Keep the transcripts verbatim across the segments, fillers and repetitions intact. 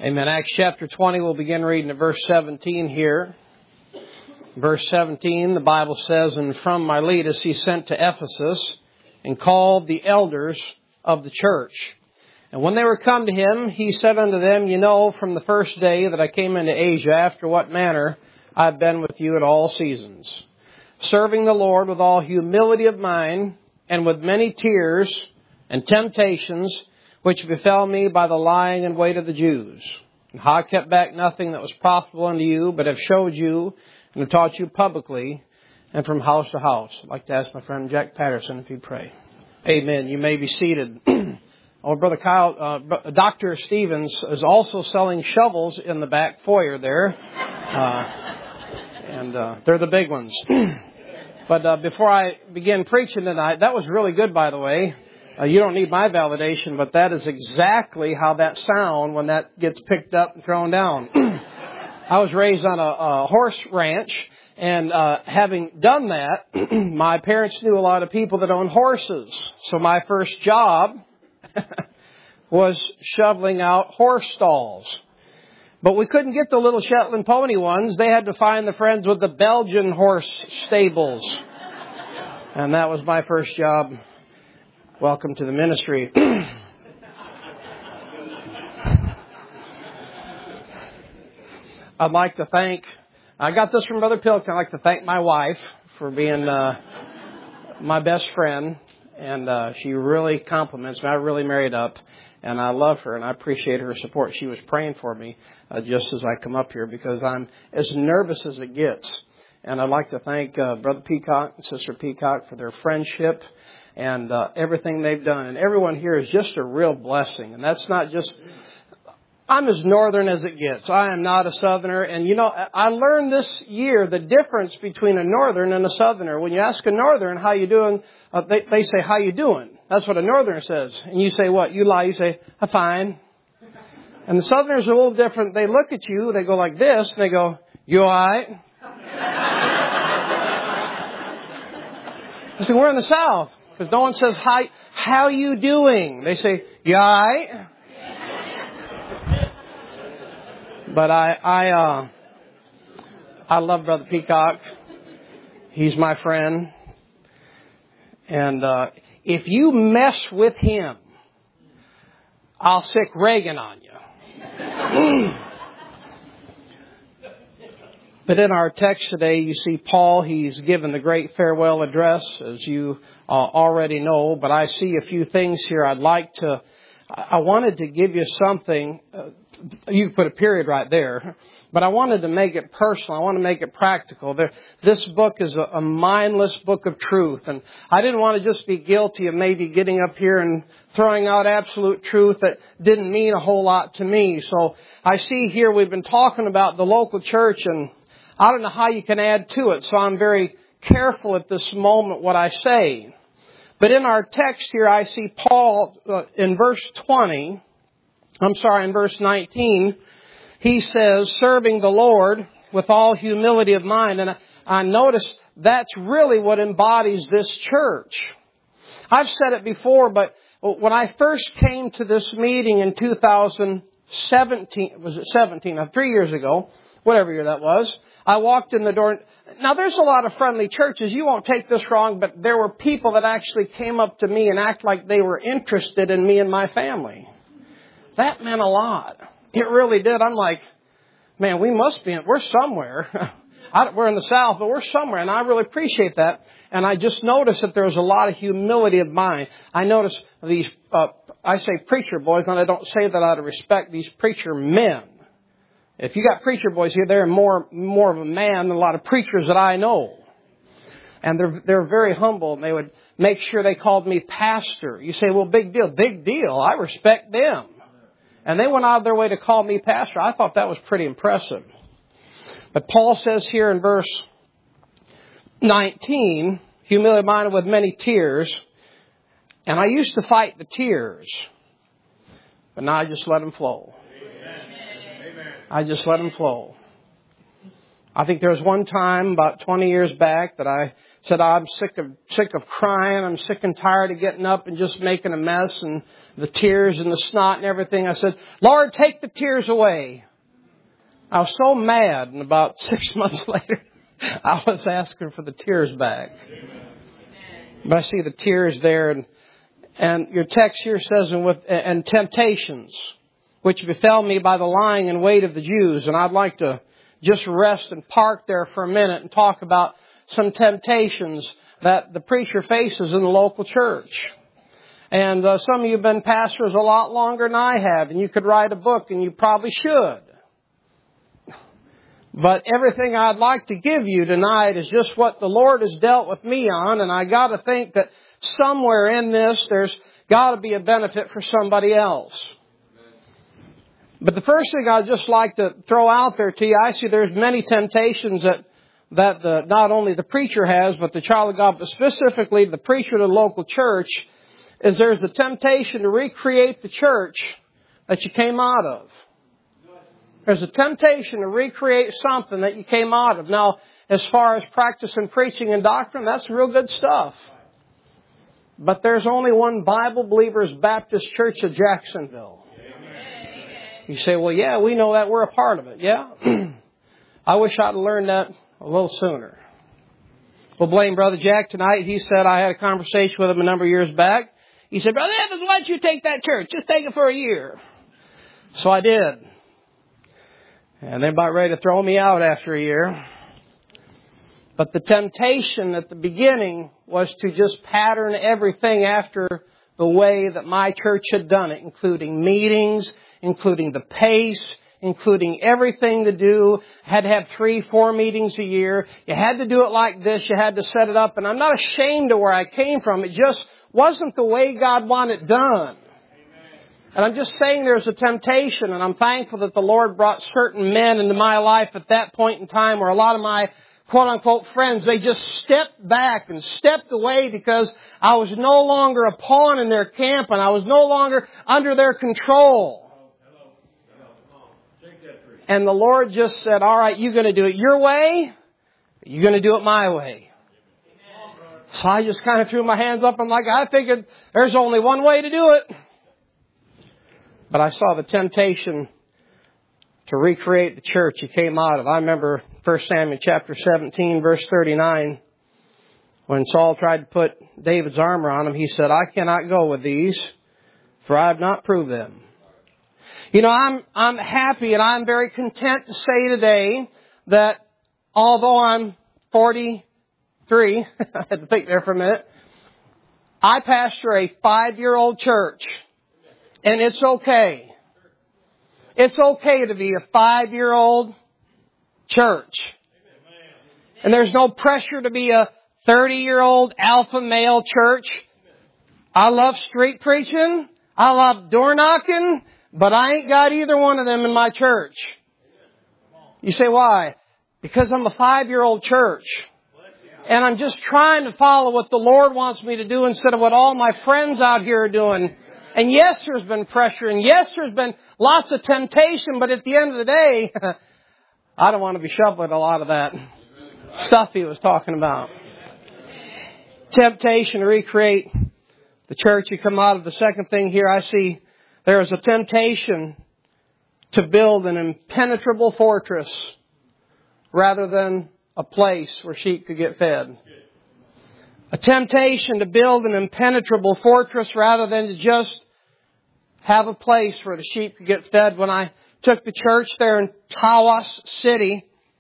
Amen. Acts chapter twenty, we'll begin reading at verse seventeen here. Verse seventeen, the Bible says, "And from Miletus he sent to Ephesus, and called the elders of the church. And when they were come to him, he said unto them, You know from the first day that I came into Asia, after what manner I have been with you at all seasons, serving the Lord with all humility of mind, and with many tears and temptations, which befell me by the lying and weight of the Jews. And how I kept back nothing that was profitable unto you, but have showed you and have taught you publicly and from house to house." I'd like to ask my friend Jack Patterson if he'd pray. Amen. You may be seated. Oh, Brother Kyle, uh, Doctor Stevens is also selling shovels in the back foyer there. Uh, and uh, they're the big ones. But uh, before I begin preaching tonight, that was really good, by the way. Uh, you don't need my validation, but that is exactly how that sound when that gets picked up and thrown down. I was raised on a, a horse ranch, and uh, having done that, my parents knew a lot of people that owned horses. So my first job was shoveling out horse stalls. But we couldn't get the little Shetland pony ones. They had to find the friends with the Belgian horse stables. And that was my first job. Welcome to the ministry. I'd like to thank, I got this from Brother Pilkington. I'd like to thank my wife for being uh, my best friend. And uh, she really compliments me. I really married up. And I love her and I appreciate her support. She was praying for me uh, just as I come up here because I'm as nervous as it gets. And I'd like to thank uh, Brother Peacock and Sister Peacock for their friendship and uh, everything they've done. And everyone here is just a real blessing. And that's not just, I'm as northern as it gets. I am not a southerner. And, you know, I learned this year the difference between a northern and a southerner. When you ask a northern, how you doing, uh, they, they say, how you doing? That's what a northerner says. And you say what? You lie. You say, I'm fine. And the southerners are a little different. They look at you. They go like this. And they go, you all right? I say, we're in the South. Because no one says, hi, how you doing? They say, you all right? But I, I, uh, I love Brother Peacock. He's my friend. And, uh, if you mess with him, I'll sick Reagan on you. But in our text today, you see Paul, he's given the great farewell address, as you uh, already know. But I see a few things here I'd like to, I wanted to give you something. Uh, you can put a period right there. But I wanted to make it personal. I want to make it practical. There, this book is a, a mindless book of truth. And I didn't want to just be guilty of maybe getting up here and throwing out absolute truth that didn't mean a whole lot to me. So I see here we've been talking about the local church, and I don't know how you can add to it. So I'm very careful at this moment what I say. But in our text here, I see Paul uh, in verse twenty. I'm sorry, in verse nineteen. He says, serving the Lord with all humility of mind. And I, I notice that's really what embodies this church. I've said it before, but when I first came to this meeting in two thousand seventeen, was it seventeen, three years ago, whatever year that was, I walked in the door. Now, there's a lot of friendly churches. You won't take this wrong, but there were people that actually came up to me and act like they were interested in me and my family. That meant a lot. It really did. I'm like, man, we must be, we're somewhere. I, we're in the South, but we're somewhere. And I really appreciate that. And I just noticed that there was a lot of humility of mind. I noticed these, uh, I say preacher boys, and I don't say that out of respect, these preacher men. If you got preacher boys here, they're more, more of a man than a lot of preachers that I know. And they're, they're very humble, and they would make sure they called me pastor. You say, well, big deal. Big deal. I respect them. And they went out of their way to call me pastor. I thought that was pretty impressive. But Paul says here in verse nineteen, humility of mind with many tears. And I used to fight the tears, but now I just let them flow. Amen. I just let them flow. I think there was one time about twenty years back that I said, I'm sick of, sick of crying. I'm sick and tired of getting up and just making a mess and the tears and the snot and everything. I said, Lord, take the tears away. I was so mad, and about six months later, I was asking for the tears back. But I see the tears there, and, and your text here says, and, with, and temptations, which befell me by the lying and weight of the Jews. And I'd like to just rest and park there for a minute and talk about some temptations that the preacher faces in the local church. And uh, some of you have been pastors a lot longer than I have, and you could write a book, and you probably should. But everything I'd like to give you tonight is just what the Lord has dealt with me on, and I got to think that somewhere in this there's got to be a benefit for somebody else. But the first thing I'd just like to throw out there to you, I see there's many temptations that that the, not only the preacher has, but the child of God, but specifically the preacher of the local church, is there's the temptation to recreate the church that you came out of. There's a temptation to recreate something that you came out of. Now, as far as practicing preaching and doctrine, that's real good stuff. But there's only one Bible Believers Baptist Church of Jacksonville. You say, well, yeah, we know that. We're a part of it. Yeah. I wish I'd learned that a little sooner. We'll blame Brother Jack tonight. He said, I had a conversation with him a number of years back. He said, Brother Evans, why don't you take that church? Just take it for a year. So I did. And they're about ready to throw me out after a year. But the temptation at the beginning was to just pattern everything after the way that my church had done it, including meetings, including the pace, including everything to do. Had to have three, four meetings a year. You had to do it like this. You had to set it up. And I'm not ashamed of where I came from. It just wasn't the way God wanted it done. And I'm just saying there's a temptation, and I'm thankful that the Lord brought certain men into my life at that point in time where a lot of my quote-unquote friends, they just stepped back and stepped away because I was no longer a pawn in their camp and I was no longer under their control. And the Lord just said, all right, you're going to do it your way, you're going to do it my way. So I just kind of threw my hands up and like, I figured there's only one way to do it. But I saw the temptation to recreate the church he came out of. I remember First Samuel chapter seventeen, verse thirty-nine. When Saul tried to put David's armor on him, he said, I cannot go with these, for I have not proved them. You know, I'm, I'm happy and I'm very content to say today that although I'm forty-three, I had to think there for a minute, I pastor a five-year-old church. And it's okay. It's okay to be a five-year-old church. And there's no pressure to be a thirty-year-old alpha male church. I love street preaching. I love door knocking. But I ain't got either one of them in my church. You say, why? Because I'm a five-year-old church. And I'm just trying to follow what the Lord wants me to do instead of what all my friends out here are doing. And yes, there's been pressure, and yes, there's been lots of temptation, but at the end of the day, I don't want to be shoveling a lot of that stuff he was talking about. Temptation to recreate the church you come out of. The second thing here I see, there is a temptation to build an impenetrable fortress rather than a place where sheep could get fed. A temptation to build an impenetrable fortress rather than to just have a place where the sheep could get fed. When I took the church there in Tawas City,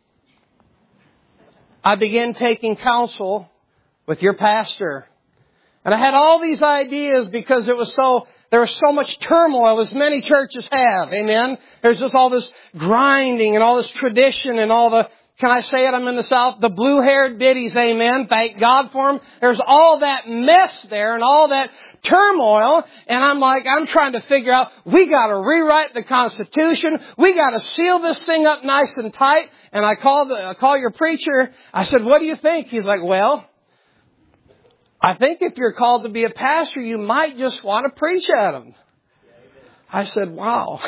I began taking counsel with your pastor. And I had all these ideas because it was so, there was so much turmoil as many churches have. Amen. There's just all this grinding and all this tradition and all the, can I say it? I'm in the South. The blue-haired biddies, amen. Thank God for them. There's all that mess there and all that turmoil. And I'm like, I'm trying to figure out, we got to rewrite the Constitution. We got to seal this thing up nice and tight. And I called, I called your preacher. I said, what do you think? He's like, well, I think if you're called to be a pastor, you might just want to preach at them. I said, wow.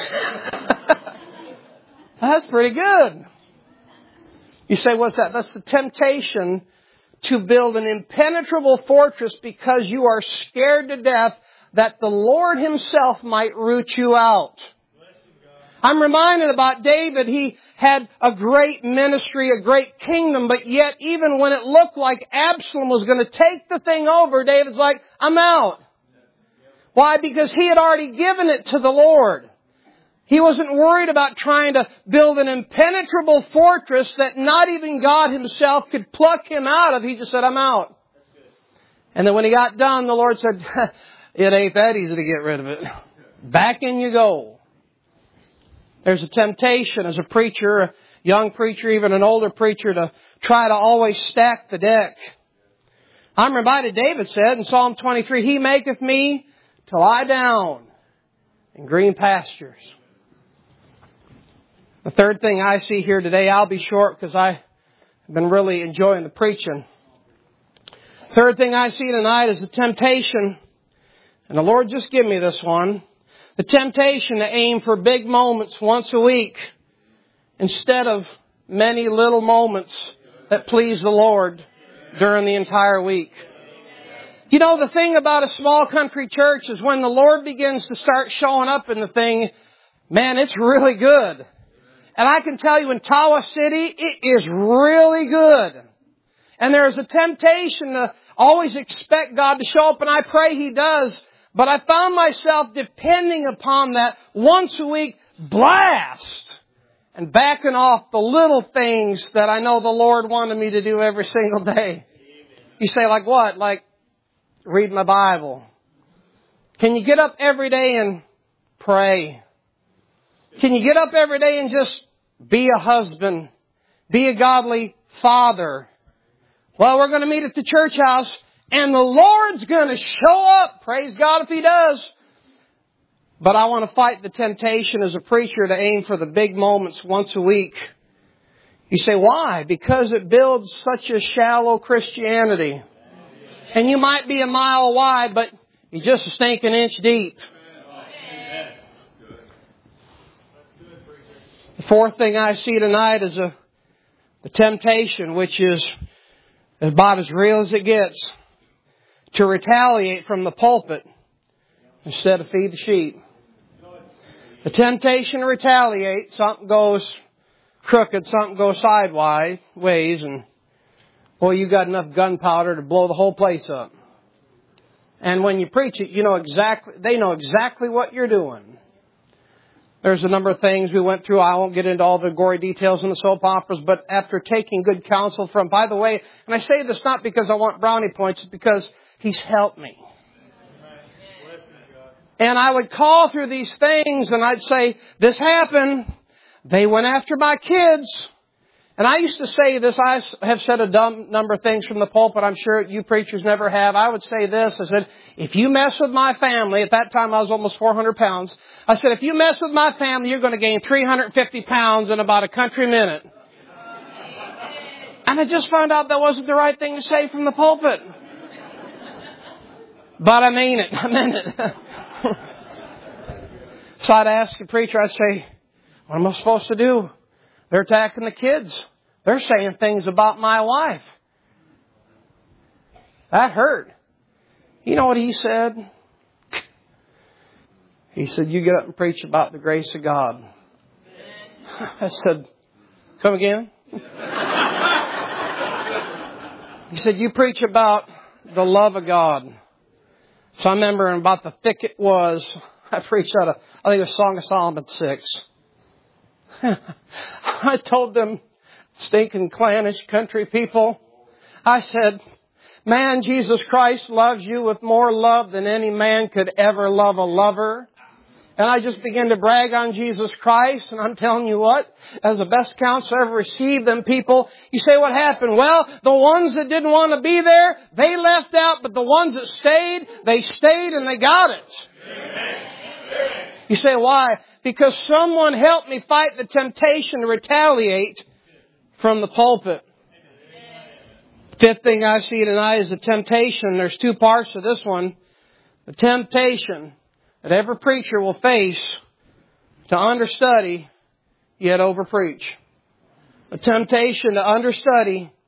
That's pretty good. You say, what's that? That's the temptation to build an impenetrable fortress because you are scared to death that the Lord Himself might root you out. I'm reminded about David. He had a great ministry, a great kingdom, but yet even when it looked like Absalom was going to take the thing over, David's like, I'm out. Why? Because he had already given it to the Lord. He wasn't worried about trying to build an impenetrable fortress that not even God Himself could pluck him out of. He just said, I'm out. And then when he got done, the Lord said, it ain't that easy to get rid of it. Back in you go. There's a temptation as a preacher, a young preacher, even an older preacher, to try to always stack the deck. I'm reminded David said in Psalm twenty-three, He maketh me to lie down in green pastures. The third thing I see here today, I'll be short because I've been really enjoying the preaching. Third thing I see tonight is the temptation, and the Lord just gave me this one. The temptation to aim for big moments once a week instead of many little moments that please the Lord during the entire week. You know, the thing about a small country church is when the Lord begins to start showing up in the thing, man, it's really good. And I can tell you in Tawa City, it is really good. And there's a temptation to always expect God to show up, and I pray He does. But I found myself depending upon that once a week blast and backing off the little things that I know the Lord wanted me to do every single day. You say, like what? Like read my Bible. Can you get up every day and pray? Can you get up every day and just be a husband? Be a godly father? Well, we're going to meet at the church house. And the Lord's going to show up. Praise God if He does. But I want to fight the temptation as a preacher to aim for the big moments once a week. You say, why? Because it builds such a shallow Christianity. And you might be a mile wide, but you're just a stinking inch deep. The fourth thing I see tonight is a, the temptation, which is about as real as it gets. To retaliate from the pulpit instead of feed the sheep. The temptation to retaliate, something goes crooked, something goes sideways, ways, and boy, you got enough gunpowder to blow the whole place up. And when you preach it, you know exactly, they know exactly what you're doing. There's a number of things we went through. I won't get into all the gory details in the soap operas, but after taking good counsel from, by the way, and I say this not because I want brownie points, it's because He's helped me. And I would call through these things and I'd say, this happened. They went after my kids. And I used to say this. I have said a dumb number of things from the pulpit. I'm sure you preachers never have. I would say this. I said, if you mess with my family, at that time I was almost four hundred pounds. I said, if you mess with my family, you're going to gain three hundred fifty pounds in about a country minute. And I just found out that wasn't the right thing to say from the pulpit. But I mean it. I meant it. So I'd ask the preacher, I'd say, what am I supposed to do? They're attacking the kids. They're saying things about my wife. That hurt. You know what he said? He said, you get up and preach about the grace of God. I said, come again? He said, you preach about the love of God. So I remember about the thick it was, I preached out of, I think it was Song of Solomon six. I told them, stinking clannish country people, I said, man, Jesus Christ loves you with more love than any man could ever love a lover. And I just began to brag on Jesus Christ. And I'm telling you what, as the best counsel I ever received, them people, you say what happened? Well, the ones that didn't want to be there, they left out. But the ones that stayed, they stayed and they got it. Amen. You say why? Because someone helped me fight the temptation to retaliate from the pulpit. Fifth thing I see tonight is the temptation. There's two parts to this one. The temptation that every preacher will face to understudy, yet overpreach. A temptation to understudy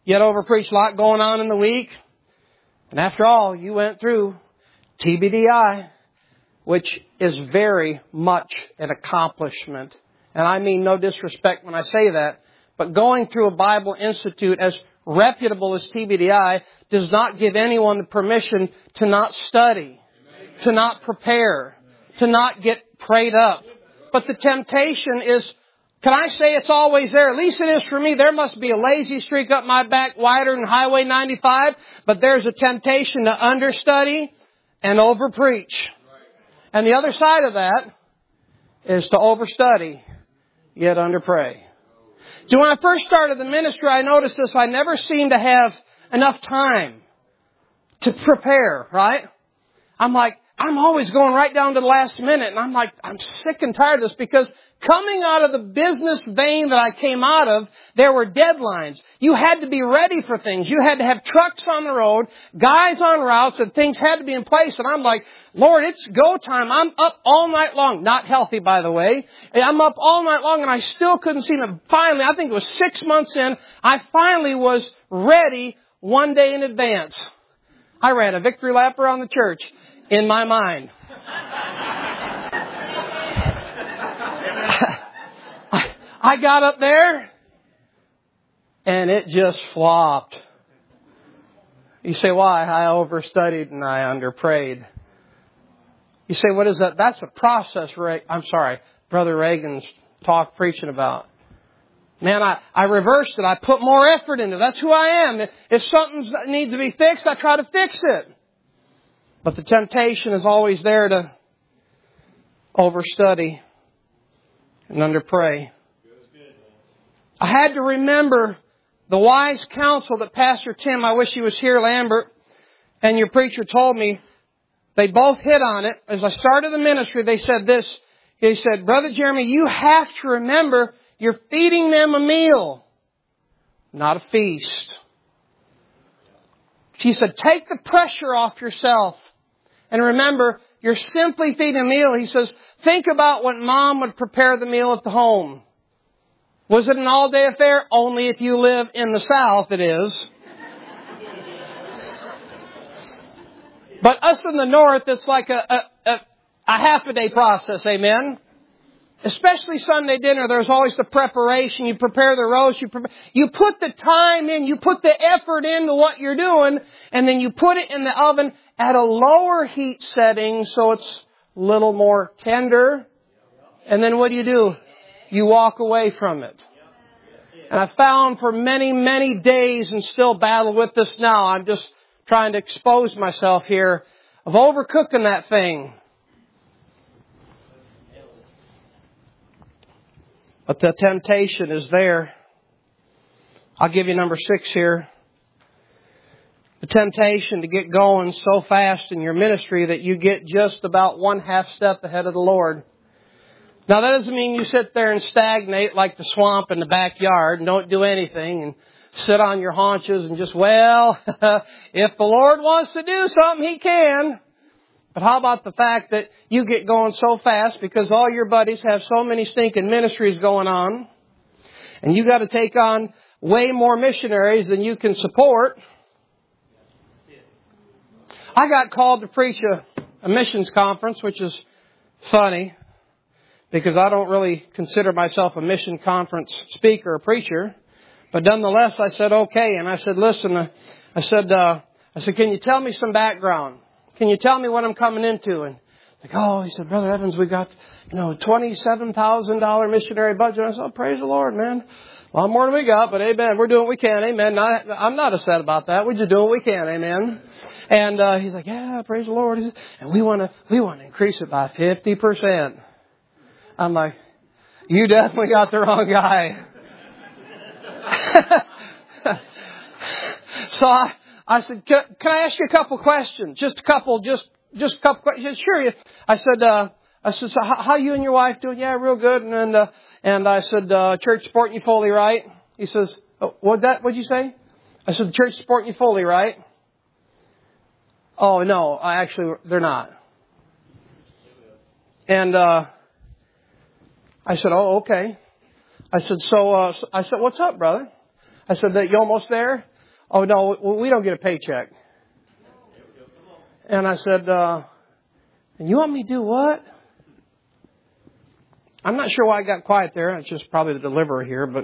You had overpreached, a lot going on in the week. And after all, you went through T B D I, which is very much an accomplishment. And I mean no disrespect when I say that. But going through a Bible Institute, as reputable as T B D I, does not give anyone the permission to not study, to not prepare, to not get prayed up. But the temptation is, can I say it's always there? At least it is for me. There must be a lazy streak up my back wider than Highway ninety-five. But there's a temptation to understudy and overpreach. And the other side of that is to overstudy, yet underpray. So when I first started the ministry, I noticed this. I never seemed to have enough time to prepare, right? I'm like, I'm always going right down to the last minute. And I'm like, I'm sick and tired of this, because coming out of the business vein that I came out of, there were deadlines. You had to be ready for things. You had to have trucks on the road, guys on routes, and things had to be in place. And I'm like, Lord, it's go time. I'm up all night long. Not healthy, by the way. I'm up all night long, and I still couldn't see them. Finally, I think it was six months in, I finally was ready one day in advance. I ran a victory lap around the church in my mind. I got up there, and it just flopped. You say, why? I overstudied and I underprayed. You say, what is that? That's a process, Ray. I'm sorry, Brother Reagan's talk preaching about. Man, I, I reversed it. I put more effort into it. That's who I am. If something needs to be fixed, I try to fix it. But the temptation is always there to overstudy and underpray. I had to remember the wise counsel that Pastor Tim, I wish he was here, Lambert, and your preacher told me. They both hit on it. As I started the ministry, they said this. He said, Brother Jeremy, you have to remember you're feeding them a meal, not a feast. She said, take the pressure off yourself. And remember, you're simply feeding a meal. He says, think about when Mom would prepare the meal at the home. Was it an all-day affair? Only if you live in the South, it is. But us in the North, it's like a, a, a, a half-a-day process, amen? Especially Sunday dinner, there's always the preparation. You prepare the roast. You, prepare, you put the time in. You put the effort into what you're doing. And then you put it in the oven at a lower heat setting so it's a little more tender. And then what do you do? You walk away from it. And I found for many, many days, and still battle with this now, I'm just trying to expose myself here, of overcooking that thing. But the temptation is there. I'll give you number six here. The temptation to get going so fast in your ministry that you get just about one half step ahead of the Lord. Now that doesn't mean you sit there and stagnate like the swamp in the backyard and don't do anything and sit on your haunches and just, well, if the Lord wants to do something, He can. But how about the fact that you get going so fast because all your buddies have so many stinking ministries going on, and you got to take on way more missionaries than you can support. I got called to preach a, a missions conference, which is funny because I don't really consider myself a mission conference speaker or preacher. But nonetheless, I said, okay. And I said, listen, I said, uh, I said, can you tell me some background? Can you tell me what I'm coming into? And like, oh, he said, Brother Evans, we got, you know, twenty-seven thousand dollars missionary budget. I said, oh, praise the Lord, man. A lot more than we got, but amen. We're doing what we can. Amen. Not, I'm not upset about that. We're just doing what we can. Amen. And, uh, he's like, yeah, praise the Lord. Said, and we want to, we want to increase it by fifty percent. I'm like, you definitely got the wrong guy. So I, I said, can, can I ask you a couple questions? Just a couple, just, just a couple questions. Sure. I said, uh, I said, so how, how you and your wife doing? Yeah, real good. And then, uh, and I said, uh, church supporting you fully, right? He says, oh, what that, what'd you say? I said, the church supporting you fully, right? Oh, no, I actually, they're not. And, uh, I said, oh, okay. I said, so, uh, I said, what's up, brother? I said, that you almost there? oh, no, we don't get a paycheck. And I said, uh, and you want me to do what? I'm not sure why I got quiet there. It's just probably the deliverer here, but.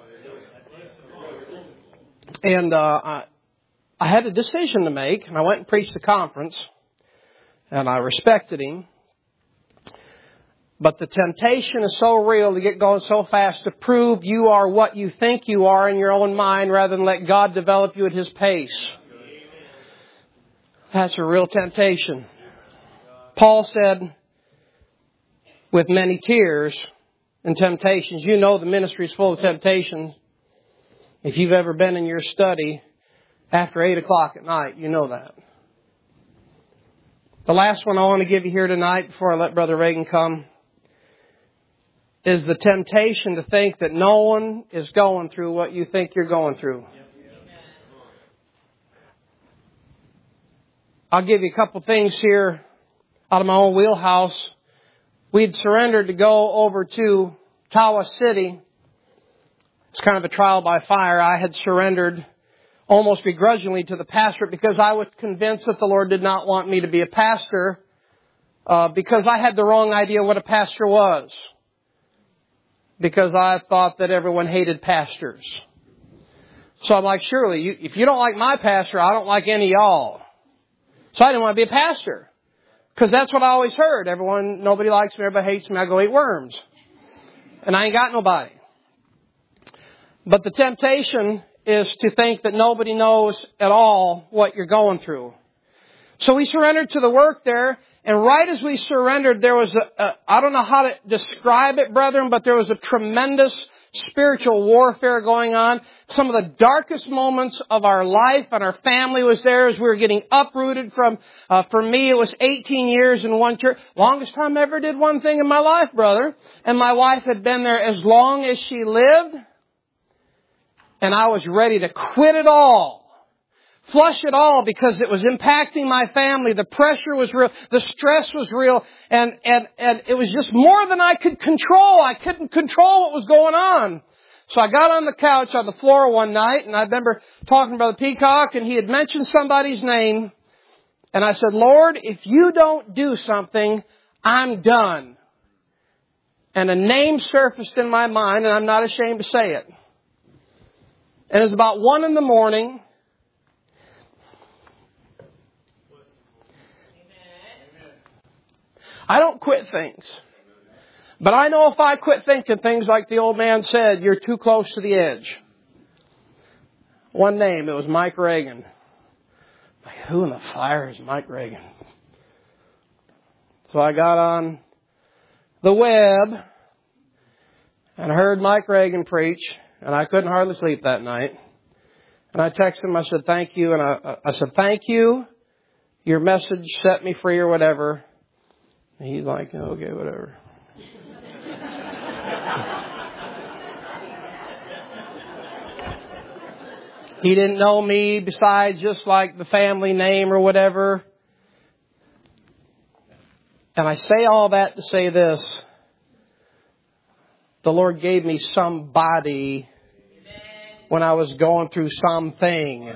And uh, I, I had a decision to make, and I went and preached the conference, and I respected him. But the temptation is so real to get going so fast to prove you are what you think you are in your own mind rather than let God develop you at His pace. That's a real temptation. Paul said, with many tears and temptations, you know the ministry is full of temptations. If you've ever been in your study after eight o'clock at night, you know that. The last one I want to give you here tonight before I let Brother Reagan come is the temptation to think that no one is going through what you think you're going through. I'll give you a couple things here out of my own wheelhouse. We'd surrendered to go over to Tawa City. It's kind of a trial by fire. I had surrendered almost begrudgingly to the pastorate because I was convinced that the Lord did not want me to be a pastor uh, because I had the wrong idea what a pastor was. Because I thought that everyone hated pastors. So I'm like, surely, you, if you don't like my pastor, I don't like any of y'all. So I didn't want to be a pastor. Because that's what I always heard. Everyone, nobody likes me, everybody hates me, I go eat worms. And I ain't got nobody. But the temptation is to think that nobody knows at all what you're going through. So we surrendered to the work there. And right as we surrendered, there was a, a, I don't know how to describe it, brethren, but there was a tremendous spiritual warfare going on. Some of the darkest moments of our life and our family was there as we were getting uprooted from, uh, for me, it was eighteen years in one church. Longest time I ever did one thing in my life, brother. And my wife had been there as long as she lived. And I was ready to quit it all. Flush it all because it was impacting my family. The pressure was real. The stress was real. And, and, and it was just more than I could control. I couldn't control what was going on. So I got on the couch on the floor one night and I remember talking to Brother Peacock and he had mentioned somebody's name. And I said, Lord, if you don't do something, I'm done. And a name surfaced in my mind and I'm not ashamed to say it. And it was about one in the morning. I don't quit things. But I know if I quit thinking things like the old man said, you're too close to the edge. One name, it was Mike Reagan. Like, who in the fire is Mike Reagan? So I got on the web and heard Mike Reagan preach, and I couldn't hardly sleep that night. And I texted him, I said, thank you. And I, I said, thank you. Your message set me free or whatever. And he's like, okay, whatever. He didn't know me besides just like the family name or whatever. And I say all that to say this. The Lord gave me somebody when I was going through something.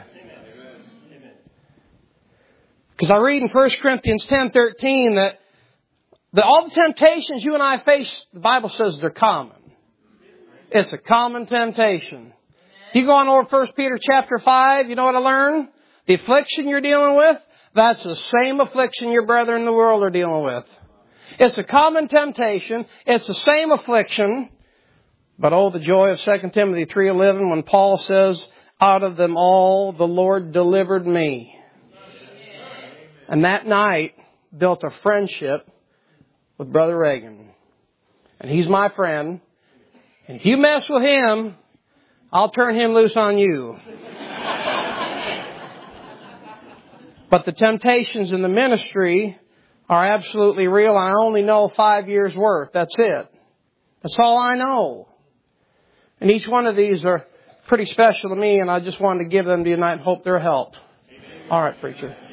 Because I read in First Corinthians ten thirteen that The, all the temptations you and I face, the Bible says they're common. It's a common temptation. You go on over First Peter chapter five, you know what I learned? The affliction you're dealing with, that's the same affliction your brethren in the world are dealing with. It's a common temptation. It's the same affliction. But oh, the joy of Second Timothy three eleven when Paul says, out of them all the Lord delivered me. And that night built a friendship with Brother Reagan. And he's my friend. And if you mess with him, I'll turn him loose on you. But the temptations in the ministry are absolutely real. I only know five years worth. That's it. That's all I know. And each one of these are pretty special to me, and I just wanted to give them to you tonight and hope they're a help. All right, preacher.